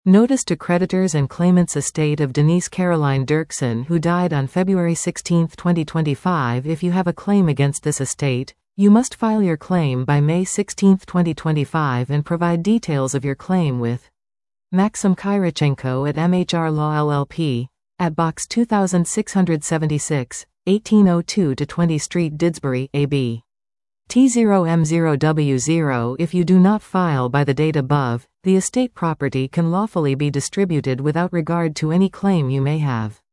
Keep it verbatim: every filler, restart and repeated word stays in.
Notice to creditors and claimants estate of Denise Caroline Dirksen, who died on February sixteenth twenty twenty-five. If you have a claim against this estate, you must file your claim by May sixteenth twenty twenty-five and provide details of your claim with Maxim Kyrichenko at M H R Law L L P, at Box two six seven six, eighteen oh two to twenty Street, Didsbury, A B T zero M zero W zero. If you do not file by the date above, the estate property can lawfully be distributed without regard to any claim you may have.